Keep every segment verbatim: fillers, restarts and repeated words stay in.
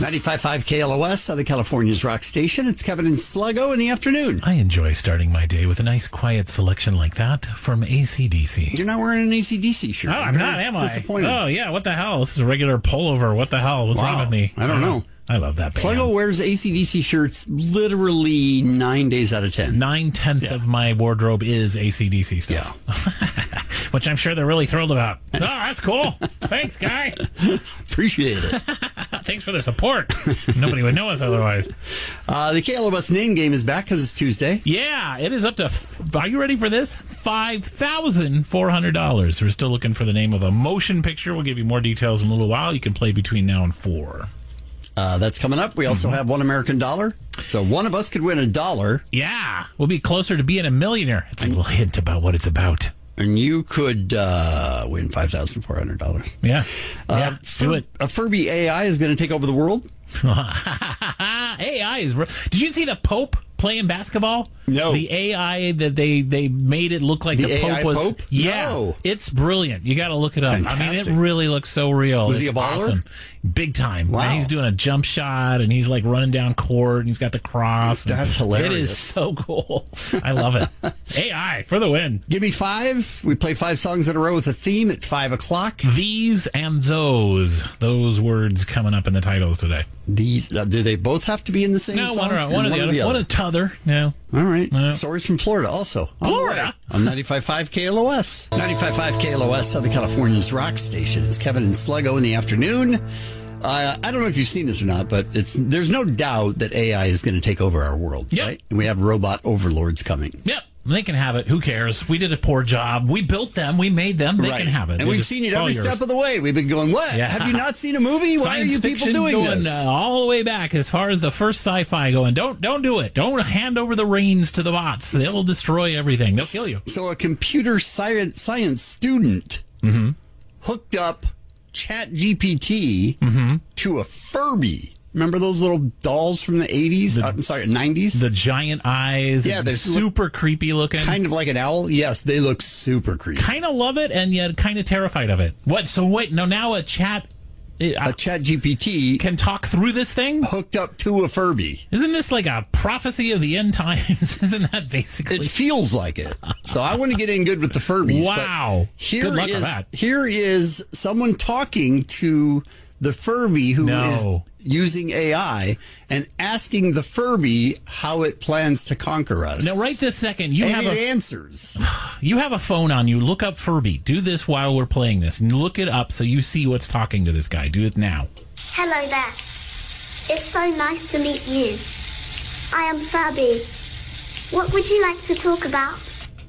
ninety-five point five K L O S, Southern California's rock station. It's Kevin and Sluggo in the afternoon. I enjoy starting my day with a nice, quiet selection like that from A C D C. You're not wearing an A C D C shirt. Oh, I'm not, am I? Disappointed. Oh, yeah, what the hell? This is a regular pullover. What the hell? What's Wow. wrong with me? I don't know. I love that band. Sluggo wears A C D C shirts literally nine days out of ten. Nine-tenths Yeah. of my wardrobe is A C D C stuff. Yeah. Which I'm sure they're really thrilled about. Oh, that's cool. Thanks, guy. Appreciate it. Thanks for the support. Nobody would know us otherwise. Uh, the K L O S name game is back because it's Tuesday. Yeah, it is up to, are you ready for this? five thousand four hundred dollars. We're still looking for the name of a motion picture. We'll give you more details in a little while. You can play between now and four. Uh, that's coming up. We also mm-hmm. have one American dollar. So one of us could win a dollar. Yeah, we'll be closer to being a millionaire. It's a little hint about what it's about. And you could uh, win five thousand four hundred dollars. Yeah. Uh, yeah, Fur- do it. A Furby A I is going to take over the world. A I is... Did you see the Pope playing basketball? No. The A I that they, they made it look like the, the Pope A I was... Pope? Yeah. No. It's brilliant. You got to look it up. Fantastic. I mean, it really looks so real. Was it's he a baller? Awesome. Big time. Wow. And he's doing a jump shot, and he's like running down court, and he's got the cross. That's hilarious. It is so cool. I love it. A I for the win. Give me five. We play five songs in a row with a theme at five o'clock. These and those. Those words coming up in the titles today. These uh, do they both have to be in the same no, song? one or, one or the other. One or t'other. No. All right. No. Stories from Florida also. On Florida? On ninety-five point five K L O S. ninety-five point five K L O S, Southern California's rock station. It's Kevin and Sluggo in the afternoon. Uh, I don't know if you've seen this or not, but it's there's no doubt that A I is going to take over our world, Yep. right? And we have robot overlords coming. Yep. They can have it. Who cares? We did a poor job. We built them. We made them. They right. can have it. And They're we've just seen it all every yours. step of the way. We've been going, what? Yeah. Have you not seen a movie? Why Science are you people fiction doing going, this? Uh, all the way back as far as the first sci-fi going. Don't don't do it. Don't hand over the reins to the bots. They'll destroy everything. They'll kill you. So a computer science science student Mm-hmm. hooked up Chat G P T Mm-hmm. to a Furby. Remember those little dolls from the eighties? The, uh, I'm sorry, nineties? The giant eyes. Yeah, and they're super creepy looking. Kind of like an owl? Yes, they look super creepy. Kind of love it and yet kind of terrified of it. What? So wait, no, now a chat... A Chat G P T can talk through this thing? hooked up to a Furby. Isn't this like a prophecy of the end times? Isn't that basically? It feels like it. So I want to get in good with the Furbies. Wow. But here Good luck is, with that. Here is someone talking to the Furby who No. is using A I and asking the Furby how it plans to conquer us. Now, right this second, you and have it a answers. you have a phone on you. Look up Furby. Do this while we're playing this, and look it up so you see what's talking to this guy. Do it now. Hello there. It's so nice to meet you. I am Furby. What would you like to talk about?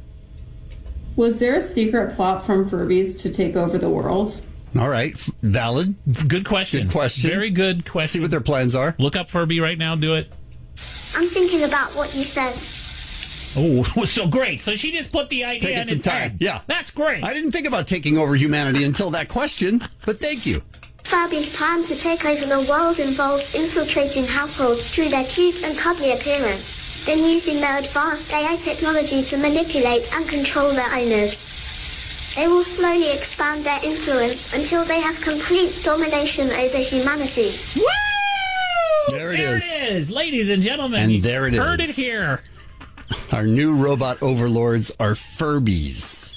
Was there a secret plot from Furbies to take over the world? All right. F- Valid. Good question. Good question. Very good See question. what their plans are. Look up Furby right now. Do it. I'm thinking about what you said. Oh, so great. So she just put the idea Taking in some its time. head. Yeah. That's great. I didn't think about taking over humanity until that question, but thank you. Furby's plan to take over the world involves infiltrating households through their cute and cuddly appearance, then using their advanced A I technology to manipulate and control their owners. They will slowly expand their influence until they have complete domination over humanity. Woo! There it there is. it is. Ladies and gentlemen. And you there it heard is. it here. Our new robot overlords are Furbies.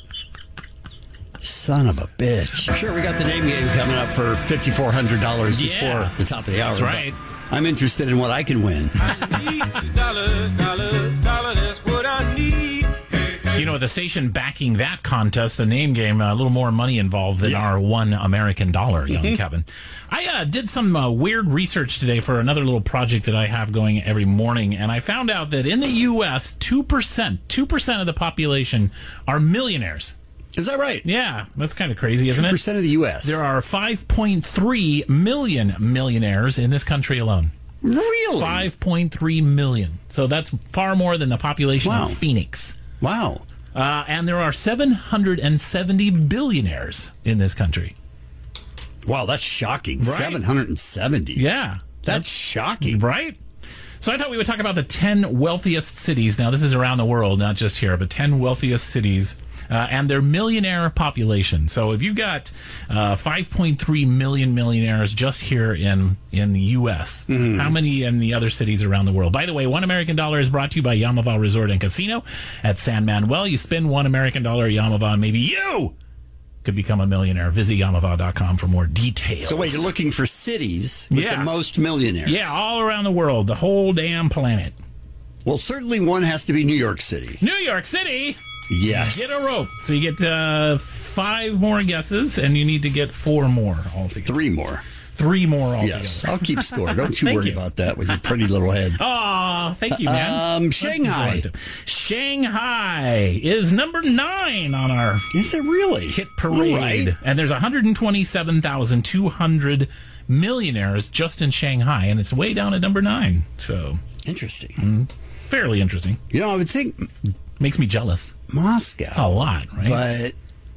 Son of a bitch. Sure, we got the name game coming up for five thousand four hundred dollars Yeah. before the top of the hour. That's right. but I'm interested in what I can win. dollar, dollar, dollar, that's what I need. Hey, hey. You know, the station backing that contest, the name game, a little more money involved than Yeah. our one American dollar, young Kevin. I uh, did some uh, weird research today for another little project that I have going every morning, and I found out that in the U S, two percent, two percent of the population are millionaires. Is that right? Yeah, that's kind of crazy, isn't two it? percent of the U S There are five point three million millionaires in this country alone. Really? five point three million. So that's far more than the population Wow. of Phoenix. Wow. Uh, and there are seven hundred seventy billionaires in this country. Wow, that's shocking. Right. seven hundred seventy. Yeah. That's shocking. Right? So I thought we would talk about the ten wealthiest cities. Now, this is around the world, not just here, but ten wealthiest cities uh, and their millionaire population. So if you've got uh, five point three million millionaires just here in, in the U S, mm-hmm. how many in the other cities around the world? By the way, One American Dollar is brought to you by Yamava Resort and Casino at San Manuel. You spend one American dollar at Yamava, and maybe you could become a millionaire. Visit Yamava dot com for more details. So wait, you're looking for cities with yeah. the most millionaires? Yeah, all around the world, the whole damn planet. Well, certainly one has to be New York City. New York City? Yes. Get a rope. So you get uh, five more guesses, and you need to get four more altogether. Three more. Three more altogether. Yes, I'll keep score. Don't you worry you. about that with your pretty little head. Oh, thank you, man. Um, Shanghai. Shanghai is number nine on our Is it really? hit parade. Right. And there's one hundred twenty-seven thousand two hundred millionaires just in Shanghai, and it's way down at number nine. So Interesting. Mm, fairly interesting. You know, I would think Makes me jealous. Moscow. A lot, right? But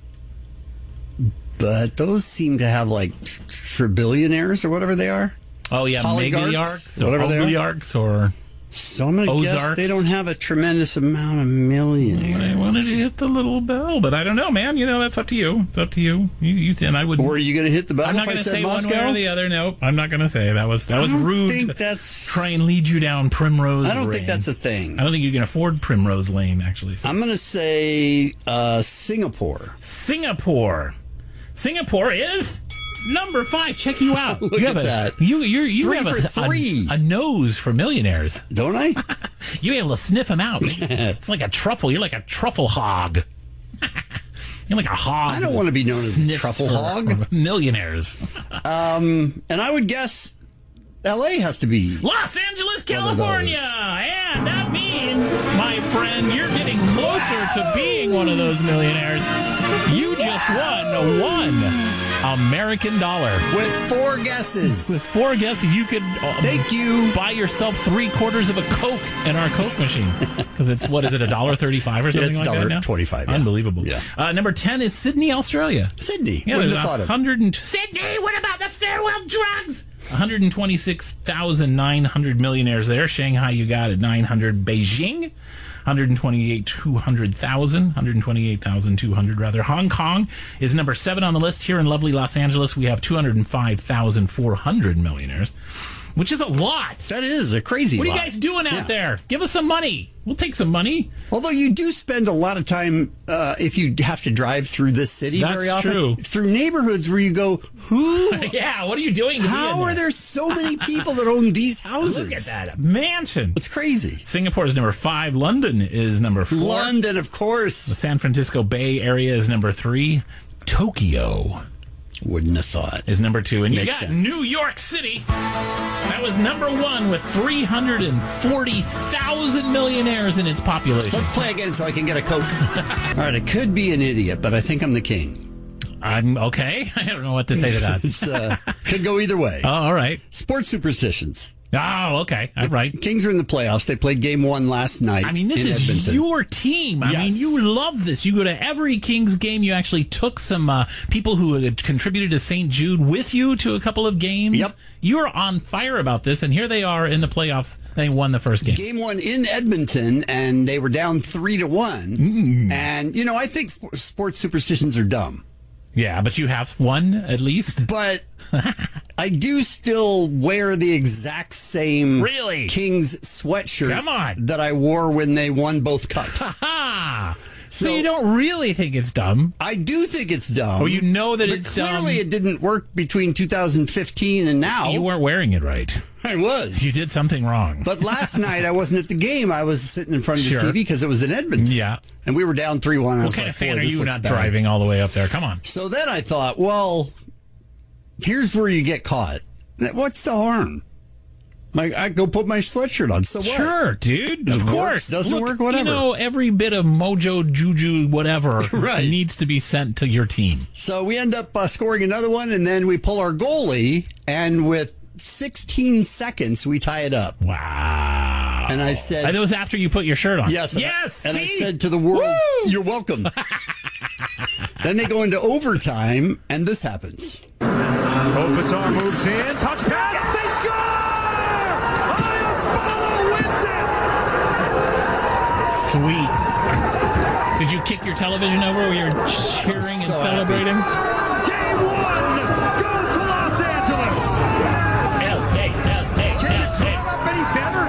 but those seem to have like trillionaires or whatever they are. Oh, yeah, Oligarchs, megalarchs or whatever they are. oligarchs or... So I'm going to guess Ozarks. they don't have a tremendous amount of millionaires. I wanted to hit the little bell, but I don't know, man. You know, that's up to you. It's up to you. You, you and I would. Were you going to hit the bell I'm not if I going to said say Moscow? one way or the other. Nope, I'm not going to say that was that was I don't rude. think to that's- try and lead you down Primrose. I don't think Lane. that's a thing. I don't think you can afford Primrose Lane. Actually, so. I'm going to say uh, Singapore. Singapore. Singapore is number five. Check you out. Look you have at a, that. You you you Three have for a, three. A, a nose for millionaires. Don't I? You're able to sniff them out. It's like a truffle. You're like a truffle hog. You're like a hog. I don't want to be known as a Sniffs truffle for hog. Millionaires. Um, and I would guess L A has to be. Los Angeles, One of California. And that means, my friend, you're getting closer to being one of those millionaires. You just won one American dollar. With four guesses. With four guesses, you could uh, Thank you. buy yourself three quarters of a Coke in our Coke machine. Because it's, what is it, a dollar thirty-five or something It's like that now? one dollar twenty-five, yeah. Unbelievable. Yeah. Uh, number ten is Sydney, Australia. Sydney. Yeah, Wouldn't there's have thought of. one hundred and Sydney, what about the farewell drugs? one hundred twenty-six thousand nine hundred millionaires there. Shanghai, you got at nine hundred. Beijing, one hundred twenty-eight thousand two hundred. one hundred twenty-eight thousand two hundred, rather. Hong Kong is number seven on the list. Here in lovely Los Angeles, we have two hundred five thousand four hundred millionaires, which is a lot. That is a crazy What are lot. you guys doing out Yeah. there? Give us some money. We'll take some money. Although you do spend a lot of time uh, if you have to drive through this city That's very often. true. Through neighborhoods where you go, who? Yeah, what are you doing? to be How in are there so many people that own these houses? Look at that. A mansion. It's crazy. Singapore is number five. London is number four. London, of The course. San Francisco Bay Area is number three. Tokyo Wouldn't have thought. is number two. And you Makes got sense. New York City. That was number one with three hundred forty thousand millionaires in its population. Let's play again so I can get a Coke. All right, I could be an idiot, but I think I'm the king. I'm okay. I don't know what to say to that. It's uh, could go either way. Oh, all right. Sports superstitions. Oh, okay. All right. Kings are in the playoffs. They played game one last night. I mean, this in is Edmonton. your team. I Yes. mean, you love this. You go to every Kings game. You actually took some uh, people who had contributed to Saint Jude with you to a couple of games. Yep. You are on fire about this, and here they are in the playoffs. They won the first game. Game one in Edmonton, and they were down three to one. Mm. And you know, I think sp- sports superstitions are dumb, Yeah, but you have one at least. but I do still wear the exact same Really? Kings sweatshirt Come on. that I wore when they won both cups. Ha! So, So- you don't really think it's dumb? I do think it's dumb. Oh, you know that but it's clearly dumb. it didn't work between two thousand fifteen and now. You weren't wearing it right. I was. You did something wrong. But last night I wasn't at the game. I was sitting in front of the Sure. T V because it was in Edmonton. Yeah. And we were down three one. What kind of fan are you not driving all the way up there? Come on. So then I thought, well, here's where you get caught. What's the harm? Like, I go put my sweatshirt on. So what? Sure, dude. It Of works, course. doesn't Look, work, whatever. You know, every bit of mojo, juju, whatever Right. needs to be sent to your team. So we end up uh, scoring another one, and then we pull our goalie, and with sixteen seconds, we tie it up. Wow. And I said, And it was after you put your shirt on. yes. and I- Yes. And I see? said to the world, Woo! you're welcome. Then they go into overtime, and this happens. Kopitar moves in. Touch pass. They score! Iafallo wins it! Sweet. Did you kick your television over where you were cheering and So celebrating? Game one goes to Los Angeles. L A, L A, Can you L draw it up any better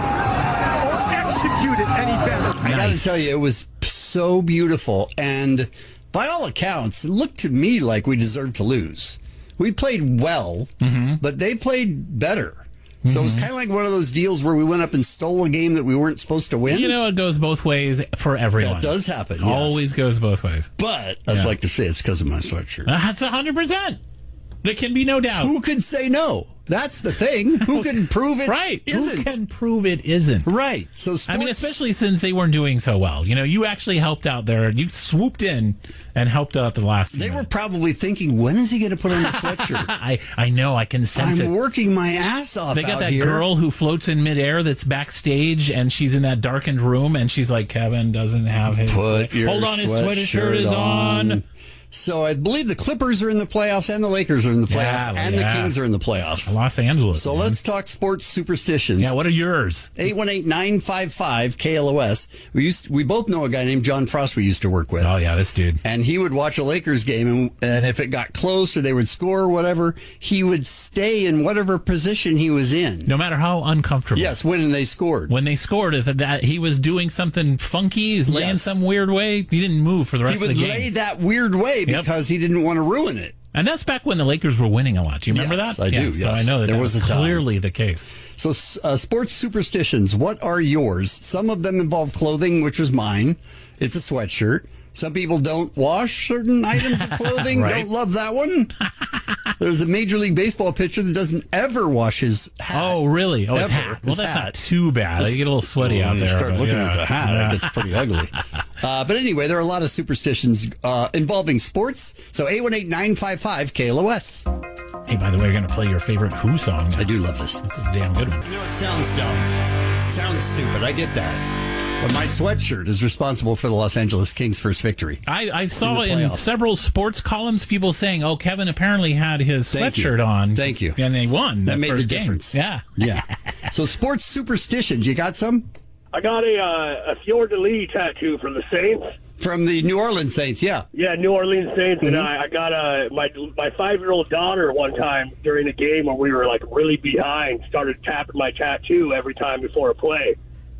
or execute it any better? I got to Nice. tell you, it was so beautiful. And by all accounts, it looked to me like we deserved to lose. We played well, Mm-hmm. but they played better. So it was kind of like one of those deals where we went up and stole a game that we weren't supposed to win. You know, it goes both ways for everyone. That does happen, yes. Always goes both ways. But I'd Yeah. like to say it's because of my sweatshirt. That's one hundred percent. There can be no doubt. Who could say no? That's the thing. Who can prove it Right. isn't? Who can prove it isn't? Right. So sports, I mean, especially since they weren't doing so well. You know, you actually helped out there. You swooped in and helped out the last few they were minutes. probably thinking, when is he going to put on the sweatshirt? I, I know. I can sense I'm it. working my ass off They got out that here. girl who floats in midair that's backstage, and she's in that darkened room, and she's like, Kevin doesn't have his. Put your Hold on, his sweatshirt sweatshirt is on. So I believe the Clippers are in the playoffs and the Lakers are in the playoffs Yeah, and yeah. the Kings are in the playoffs. Los Angeles. So man. let's talk sports superstitions. Yeah, what are yours? eight one eight, nine five five, K L O S. We used we both know a guy named John Frost we used to work with. Oh, yeah, this dude. And he would watch a Lakers game, and, and if it got close or they would score or whatever, he would stay in whatever position he was in. No matter how uncomfortable. Yes, when they scored. When they scored, if that he was doing something funky, he's laying Yes. some weird way, he didn't move for the rest He would of the lay game. that weird way Yep. because he didn't want to ruin it. And that's back when the Lakers were winning a lot. Do you remember Yes, that? I do, Yeah, So I yes. know that There that was was a time. clearly the case. So, uh, sports superstitions, what are yours? Some of them involve clothing, which was mine. It's a sweatshirt. Some people don't wash certain items of clothing. Right. Don't love that one. There's a Major League Baseball pitcher that doesn't ever wash his hat. Oh, really? Oh, his Ever. hat. Well, His that's hat. not too bad. It's- You get a little sweaty Well, out you there. start but, looking yeah. at the hat, Yeah. it gets pretty ugly. Uh, but anyway, there are a lot of superstitions uh, involving sports. So eight one eight, nine five five, K L O S. Hey, by the way, we're going to play your favorite Who song. I do love this. This is a damn good one. You know, it sounds dumb. It sounds stupid. I get that. But my sweatshirt is responsible for the Los Angeles Kings' first victory. I, I saw the in playoffs. several sports columns people saying, oh, Kevin apparently had his Thank you. sweatshirt on. Thank you. And they won. That the made the first game. difference. Yeah. Yeah. So sports superstitions, you got some? I got a uh, a Fleur de Lis tattoo from the Saints. From the New Orleans Saints, yeah. Yeah, New Orleans Saints, Mm-hmm. and I, I got a my my five year old daughter one time during a game when we were like really behind started tapping my tattoo every time before a play,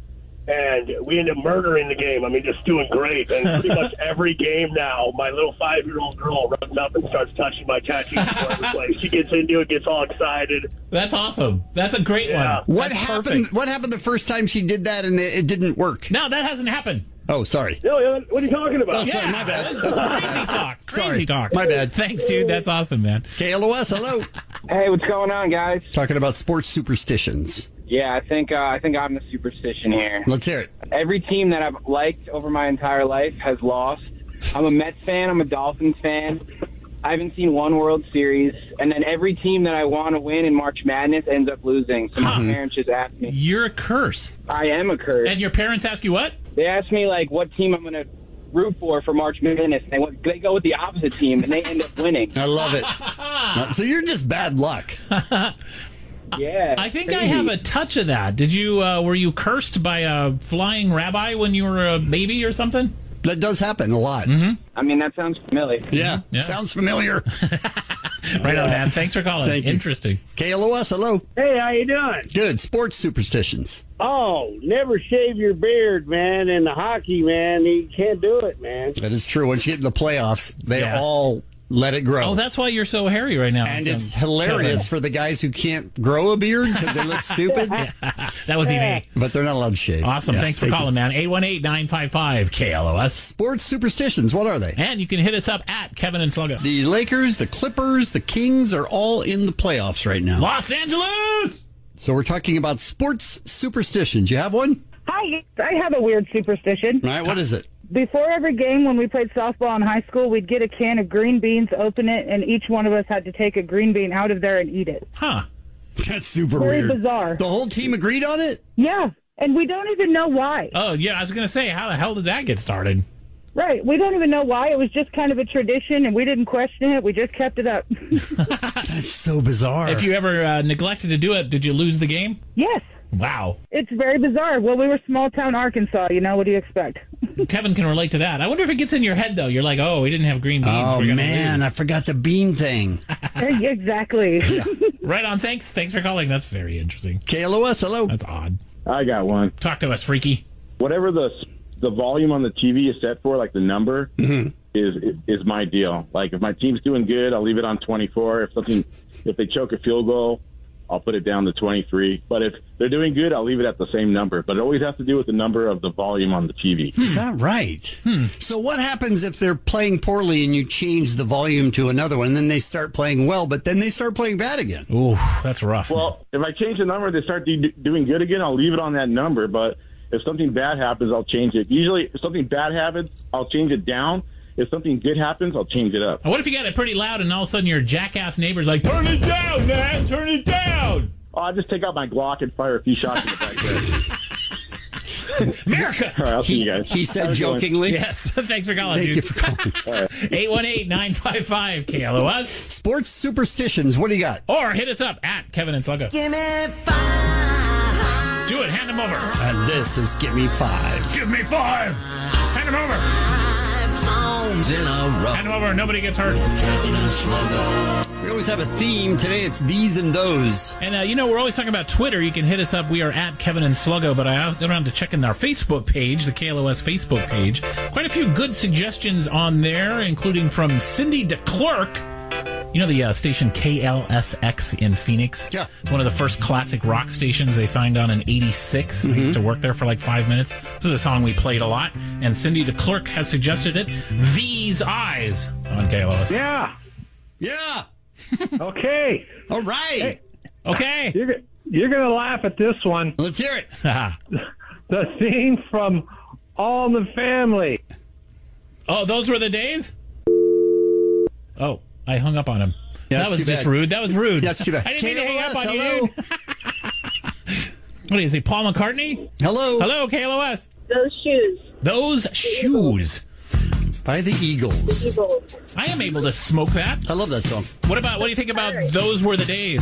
and we ended up murdering the game. I mean, just doing great. And pretty much every game now, my little five year old girl runs up and starts touching my tattoo before every play. She gets into it, gets all excited. That's awesome. That's a great Yeah. one. What That's happened? perfect. What happened the first time she did that and it, it didn't work? No, that hasn't happened. Oh, sorry. No, what are you talking about? Oh, sorry, my bad. That's crazy talk. Crazy Sorry. talk. My bad. Thanks, dude. That's awesome, man. K L O S, hello. Hey, what's going on, guys? Talking about sports superstitions. Yeah, I think uh, I think I'm the superstition here. Let's hear it. Every team that I've liked over my entire life has lost. I'm a Mets fan. I'm a Dolphins fan. I haven't seen one World Series, and then every team that I want to win in March Madness ends up losing. So my parents just ask me. You're a curse. I am a curse. And your parents ask you what? They ask me like what team I'm going to root for for March Madness. And they want, they go with the opposite team, and they end up winning. I love it. So you're just bad luck. Yeah, I think crazy. I have a touch of that. Did you? Uh, were you cursed by a flying rabbi when you were a baby or something? That does happen a lot. I mean, that sounds familiar. Yeah, Yeah. sounds familiar. Right on, man. Thanks for calling. Thank you. Interesting. K L O S, hello. Hey, how you doing? Good. Sports superstitions. Oh, never shave your beard, man. In the hockey, man, you can't do it, man. That is true. Once you get in the playoffs, they Yeah. all let it grow. Oh, that's why you're so hairy right now. and it's Um, hilarious for the guys who can't grow a beard because they look stupid, Kevin. That would be me. but they're not allowed to shave. Awesome. Yeah, Thanks for thank you. calling, man. eight one eight, nine five five, K L O S. Sports superstitions, what are they? And you can hit us up at Kevin and Sluggo. The Lakers, the Clippers, the Kings are all in the playoffs right now. Los Angeles! So we're talking about sports superstitions. You have one? Hi, I have a weird superstition. All right, what is it? Before every game when we played softball in high school, we'd get a can of green beans, open it, and each one of us had to take a green bean out of there and eat it. Huh. That's super Very weird. bizarre. The whole team agreed on it? Yeah, and we don't even know why. Oh, yeah, I was going to say, how the hell did that get started? Right, we don't even know why. It was just kind of a tradition, and we didn't question it. We just kept it up. That's so bizarre. If you ever uh, neglected to do it, did you lose the game? Yes. Wow. It's very bizarre. Well, we were small town Arkansas. You know, what do you expect? Kevin can relate to that. I wonder if it gets in your head, though. You're like, oh, we didn't have green beans. Oh, We're gonna man, lose. I forgot the bean thing. Exactly. Yeah. Right on. Thanks. Thanks for calling. That's very interesting. K L O S, hello. That's odd. I got one. Talk to us, Freaky. Whatever the the volume on the T V is set for, like the number, Mm-hmm. is is my deal. Like if my team's doing good, I'll leave it on twenty-four. If something, if they choke a field goal, I'll put it down to twenty-three. But if they're doing good, I'll leave it at the same number. But it always has to do with the number of the volume on the T V. Is that right? Hmm. So what happens if they're playing poorly and you change the volume to another one, and then they start playing well, but then they start playing bad again? Ooh, that's rough. Well, if I change the number, they start do, doing good again, I'll leave it on that number. But if something bad happens, I'll change it. Usually, if something bad happens, I'll change it down. If something good happens, I'll change it up. What if you got it pretty loud and all of a sudden your jackass neighbor's like, turn it down, man, turn it down. Oh, I'll just take out my Glock and fire a few shots in the back there. America. All right, I'll see He, you guys. he said How's it going? jokingly. Yes. Thanks for calling, Thank dude. you for calling. eight one eight, nine five five, K L O S. Sports superstitions, what do you got? Or hit us up at Kevin and Sluggo. Give me five. Do it. Hand them over. And this is Give Me Five. Give me five. Hand them over. Five songs in a row. Hand them over. Nobody gets hurt. Kevin and Sluggo. We always have a theme. Today it's these and those. And, uh, you know, we're always talking about Twitter. You can hit us up. We are at Kevin and Sluggo, but I don't have to check in our Facebook page, the K L O S Facebook page. Quite a few good suggestions on there, including from Cindy DeClerc. You know the uh, station K L S X in Phoenix? Yeah. It's one of the first classic rock stations. They signed on in eighty-six. Mm-hmm. I used to work there for like five minutes. This is a song we played a lot, and Cindy DeClerc has suggested it. These Eyes on K L O S. Yeah. Yeah. Okay. All right. Hey, Okay. you're you're gonna laugh at this one. Let's hear it. The theme from All in the Family. Oh, those were the days? Oh, I hung up on him. Yeah, that that's was too just bad. rude. That was rude. That's too bad. I didn't mean to hang up on you, Hello. dude. What is he, Paul McCartney? Hello. Hello, K L O S. Those shoes. Those shoes. By the Eagles. Eagles. I am able to smoke that. I love that song. What about, what do you think about Right. Those Were the Days?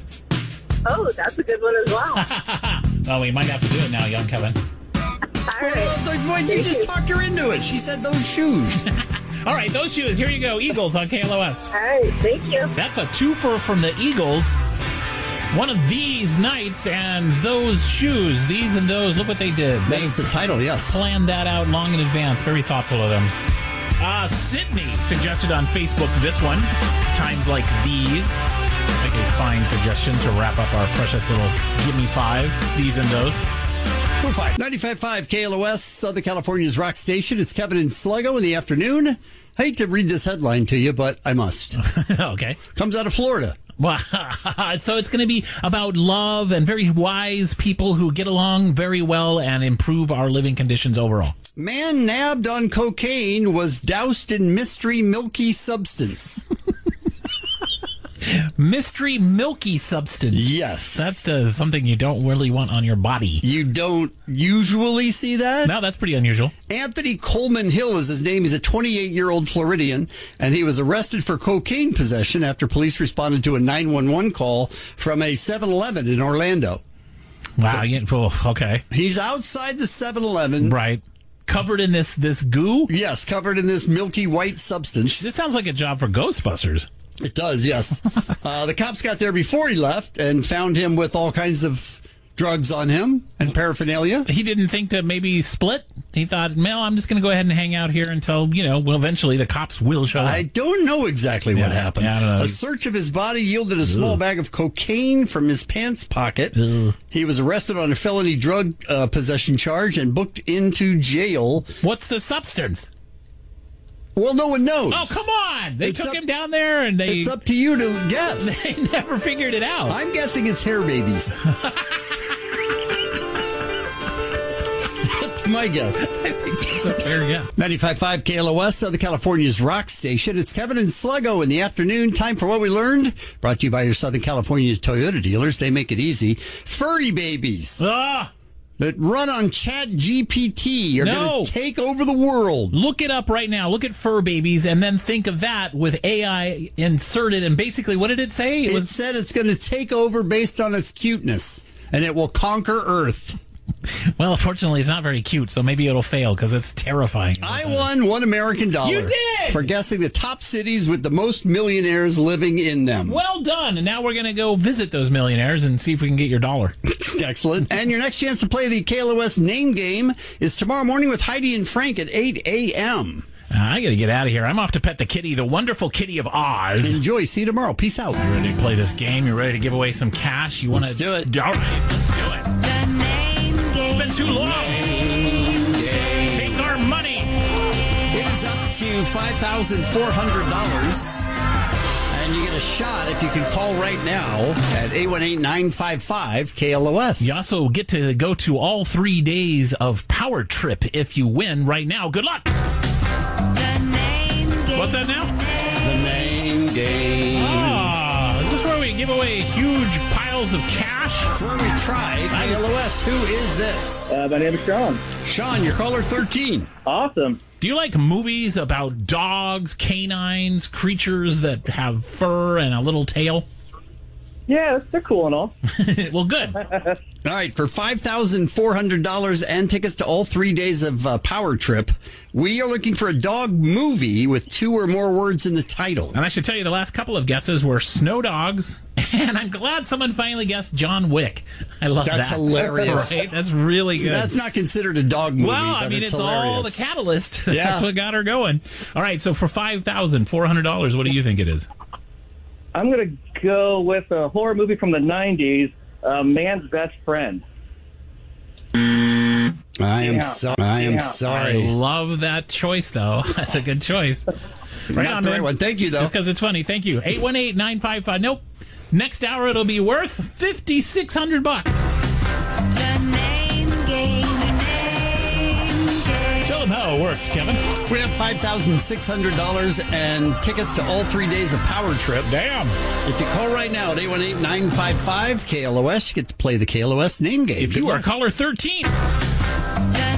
Oh, that's a good one as well. Oh, we might have to do it now, young Kevin. All right. Well, boy, you just talked her into it. She said those shoes. All right, those shoes. Here you go. Eagles on K L O S. All right. Thank you. That's a twofer from the Eagles. One of these nights and those shoes. These and those. Look what they did. That They is the title, yes. planned that out long in advance. Very thoughtful of them. Uh, Sydney suggested on Facebook this one. Times like these. Like a fine suggestion to wrap up our precious little Give Me Five. These and those. Four five. ninety-five point five K L O S, Southern California's rock station. It's Kevin and Sluggo in the afternoon. I hate to read this headline to you, but I must. Okay. Comes out of Florida. Well, so it's going to be about love and very wise people who get along very well and improve our living conditions overall. Man nabbed on cocaine was doused in mystery milky substance. Mystery milky substance. Yes. That's uh, something you don't really want on your body. You don't usually see that? No, that's pretty unusual. Anthony Coleman Hill is his name. He's a twenty-eight-year-old Floridian, and he was arrested for cocaine possession after police responded to a nine one one call from a seven eleven in Orlando. Wow. Yeah, oh, okay. He's outside the seven eleven. Right. Covered in this, this goo? Yes, covered in this milky white substance. This sounds like a job for Ghostbusters. It does, yes. uh, the cops got there before he left and found him with all kinds of drugs on him and paraphernalia. He didn't think to maybe split. He thought, well, I'm just going to go ahead and hang out here until, you know, well, eventually the cops will show up. I don't know exactly what Yeah, happened. yeah, I don't know. A search of his body yielded a small Ugh. bag of cocaine from his pants pocket. Ugh. He was arrested on a felony drug uh, possession charge and booked into jail. What's the substance? Well, no one knows. Oh, come on. They It's took up- him down there and they... It's up to you to guess. They never figured it out. I'm guessing it's hair babies. That's my guess. I think that's a fair guess. ninety-five point five K L O S, Southern California's rock station. It's Kevin and Sluggo in the afternoon. Time for What We Learned. Brought to you by your Southern California Toyota dealers. They make it easy. Furry babies Ah! that run on Chat G P T are No. going to take over the world. Look it up right now. Look at fur babies and then think of that with A I inserted. And basically, what did it say? It It was said it's going to take over based on its cuteness. and it will conquer Earth. Well, unfortunately, it's not very cute, so maybe it'll fail because it's terrifying. I won one American dollar. You did! For guessing the top cities with the most millionaires living in them. Well done. And now we're going to go visit those millionaires and see if we can get your dollar. Excellent. And your next chance to play the K L O S name game is tomorrow morning with Heidi and Frank at eight a.m. Uh, I got to get out of here. I'm off to pet the kitty, the wonderful kitty of Oz. Enjoy. See you tomorrow. Peace out. You ready to play this game? You ready to give away some cash? You want to do it? All right, let's do it. It's been too long. Take our money. It is up to five thousand four hundred dollars. And you get a shot if you can call right now at eight one eight, nine five five, K L O S. You also get to go to all three days of Power Trip if you win right now. Good luck. What's that now? The name game. Ah, is this where we give away huge piles of cash? That's where we try. K L O S, who is this? Uh, my name is Sean. Sean, you're caller thirteen. Awesome. Do you like movies about dogs, canines, creatures that have fur and a little tail? Yeah, they're cool and all. Well, good. All right, for five thousand four hundred dollars and tickets to all three days of uh, Power Trip, we are looking for a dog movie with two or more words in the title. And I should tell you, the last couple of guesses were Snow Dogs, and I'm glad someone finally guessed John Wick. I love That's that. hilarious. Right? That's really good. So that's not considered a dog movie. Well, I but mean, it's, it's hilarious. all the catalyst. Yeah. That's what got her going. All right, so for five thousand four hundred dollars, what do you think it is? I'm going to go with a horror movie from the nineties, uh, Man's Best Friend. I am Yeah. so I am Yeah. sorry. I love that choice, though. That's a good choice. Right Not on, the man. right one. Thank you, though. Just because it's funny. Thank you. eight one eight, nine five five. Nope. Next hour, it'll be worth fifty-six hundred bucks. Tell them how it works, Kevin. We have five thousand six hundred dollars and tickets to all three days of Power Trip. Damn. If you call right now at eight one eight, nine five five, K L O S, you get to play the K L O S name game. If Good you are luck. caller thirteen. The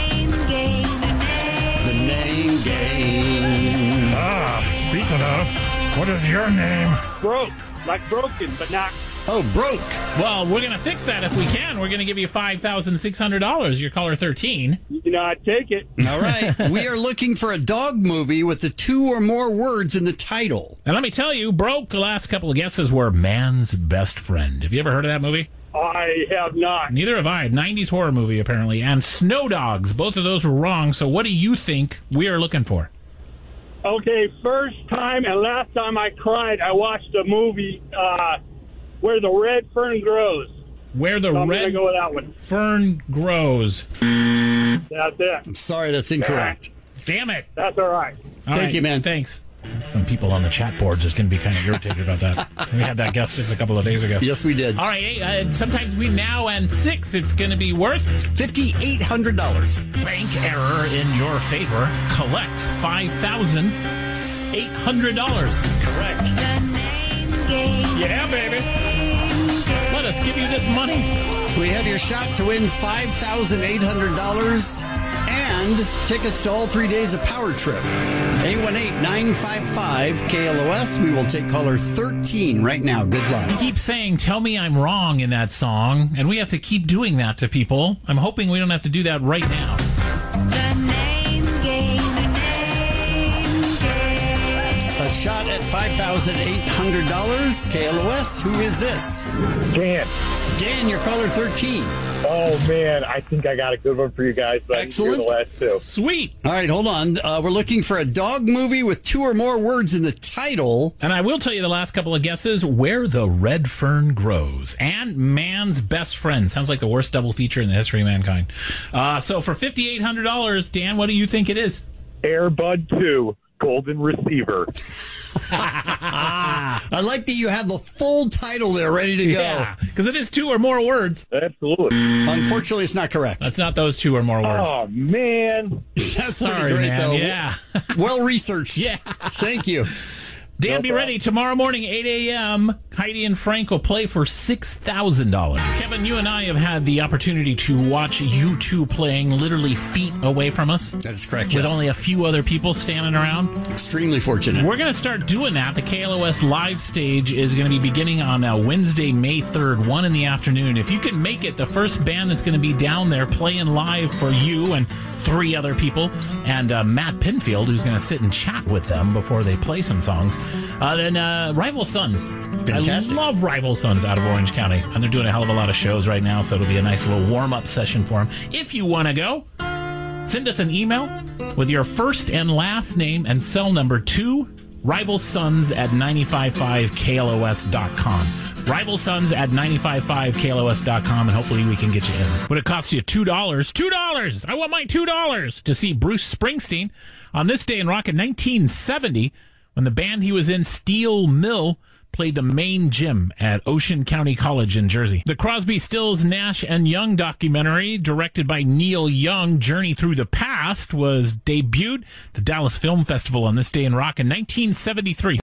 name game. Ah, speaking of, what is your name? Broke. Like broken, but not. Oh, broke. Well, we're going to fix that if we can. We're going to give you five thousand six hundred dollars. You're caller thirteen. You know, I take it. All right. We are looking for a dog movie with the two or more words in the title. And let me tell you, broke, the last couple of guesses were Man's Best Friend. Have you ever heard of that movie? I have not. Neither have I. nineties horror movie, apparently. And Snow Dogs. Both of those were wrong. So what do you think we are looking for? Okay, first time and last time I cried, I watched a movie uh, where the red fern grows. Where the So I'm red gonna go with that one. fern grows. That's it. I'm sorry, that's incorrect. Damn it. That's all right. All Thank right, you, man. Thanks. Some people on the chat boards is going to be kind of irritated about that. We had that guest just a couple of days ago. Yes, we did. All right, uh, sometimes we now and six, it's going to be worth fifty-eight hundred dollars. bank error in your favor. Collect five thousand eight hundred dollars. Correct. Yeah, baby. Let us give you this money. We have your shot to win five thousand eight hundred dollars and tickets to all three days of Power Trip. eight one eight, nine five five, K L O S. We will take caller thirteen right now. Good You luck. keep saying, tell me I'm wrong in that song, and we have to keep doing that to people. I'm hoping we don't have to do that right now. A shot at five thousand eight hundred dollars. K L O S. Who is this? Dan. Dan, you're caller thirteen. Oh, man, I think I got a good one for you guys, but Excellent. I didn't hear the last two. Sweet. All right, hold on. Uh, we're looking for a dog movie with two or more words in the title. And I will tell you the last couple of guesses, Where the Red Fern Grows and Man's Best Friend. Sounds like the worst double feature in the history of mankind. Uh, so for fifty-eight hundred dollars, Dan, what do you think it is? Air Bud two, Golden Receiver. I like that you have the full title there ready to go. Yeah, because it is two or more words. Absolutely. Unfortunately, it's not correct. That's not those two or more words. Oh, man. That's Sorry, pretty great, man. though. Yeah. Well researched. Yeah. Thank you. Dan, No be problem. ready. Tomorrow morning, eight a.m., Heidi and Frank will play for six thousand dollars. Kevin, you and I have had the opportunity to watch you two playing literally feet away from us. That is correct, With yes. only a few other people standing around. Extremely fortunate. We're going to start doing that. The K L O S live stage is going to be beginning on uh, Wednesday, May third, one in the afternoon. If you can make it, the first band that's going to be down there playing live for you and three other people, and uh, Matt Pinfield, who's going to sit and chat with them before they play some songs. Uh, then uh, Rival Sons. Fantastic. I love Rival Sons out of Orange County, and they're doing a hell of a lot of shows right now, so it'll be a nice little warm-up session for them. If you want to go, send us an email with your first and last name and cell number to rivalsons at nine five five K L O S dot com. Rivalsons at nine five five K L O S dot com, and hopefully we can get you in. Would it cost you two dollars? two dollars! I want my two dollars to see Bruce Springsteen on this day in rock in nineteen seventy when the band he was in, Steel Mill, played the main gym at Ocean County College in Jersey. The Crosby, Stills, Nash and Young documentary, directed by Neil Young, Journey Through the Past, was debuted at the Dallas Film Festival on this day in rock in nineteen seventy-three.